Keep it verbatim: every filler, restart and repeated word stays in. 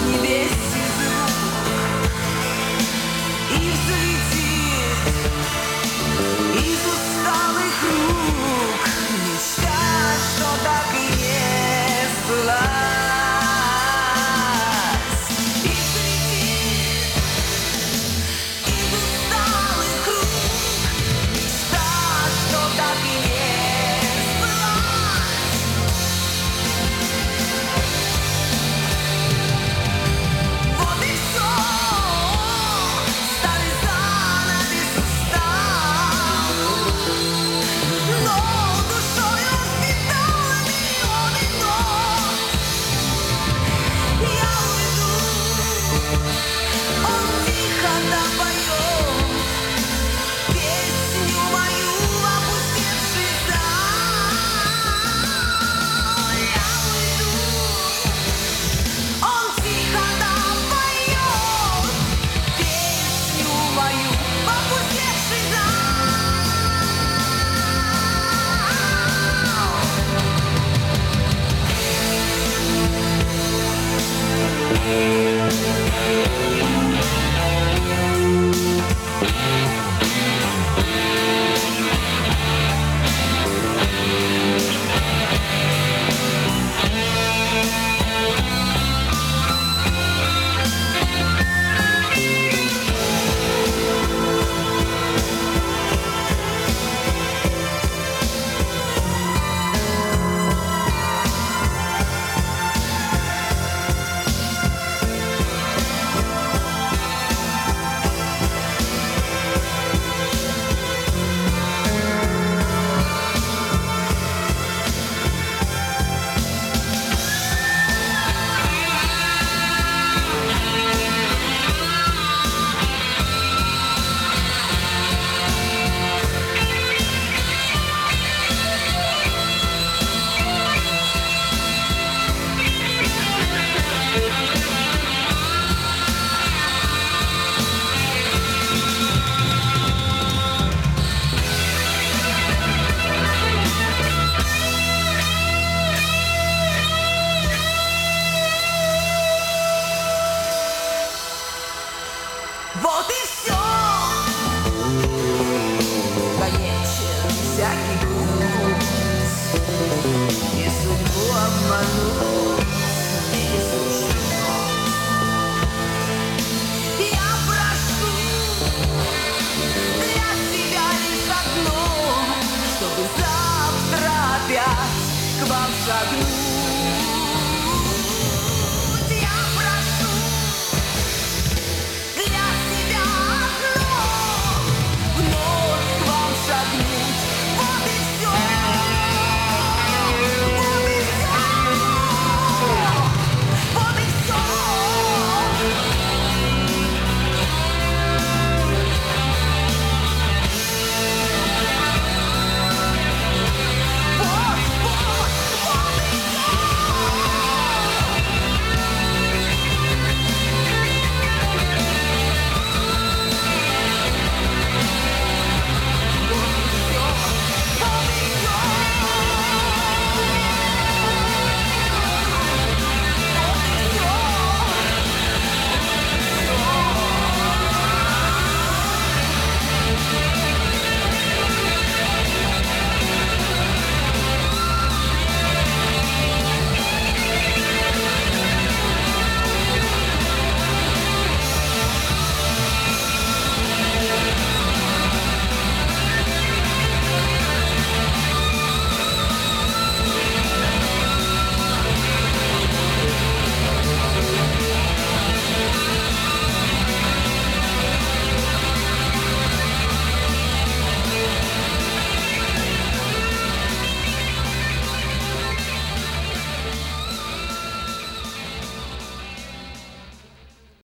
небесе звук и взлетит из усталых рук мечта, что так и не сбылась. И взлетит из усталых рук мечта, что так и не сбылась. Вот и все, старый занавес устал, но душою впитала миллионы нот. Я уйду, он тихо напоет песню мою в опустевший зал. Я уйду, он тихо напоет песню мою в опустевший зал. Вот и все. Конечен всякий путь, и судьбу обмануть не суждено. Я прошу для себя лишь одно, чтобы завтра опять к вам шагнуть.